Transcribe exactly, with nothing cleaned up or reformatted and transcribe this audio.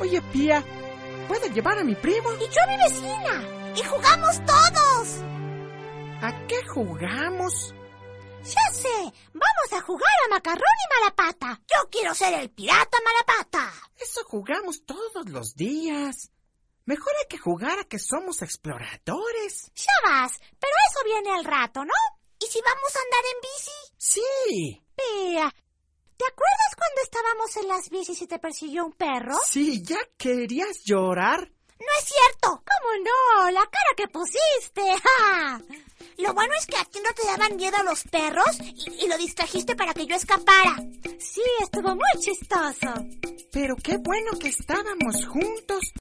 Oye, Pía, ¿puedo llevar a mi primo? Y yo a mi vecina. Y jugamos todos. ¿A qué jugamos? Ya sé, vamos a jugar a macarrón y malapata. Yo quiero ser el pirata malapata. Eso jugamos todos los días. Mejor hay que jugar a que somos exploradores. Ya vas, pero eso viene al rato, ¿no? ¿Y si vamos a andar en bici? Sí. Pía, ¿te acuerdas cuando estábamos en las bicis y te persiguió un perro? Sí, ¿ya querías llorar? ¡No es cierto! ¿Cómo no? La cara que pusiste. ¡Ja! Lo bueno es que a ti no te daban miedo los perros y, y lo distrajiste para que yo escapara. Sí, estuvo muy chistoso. Pero qué bueno que estábamos juntos.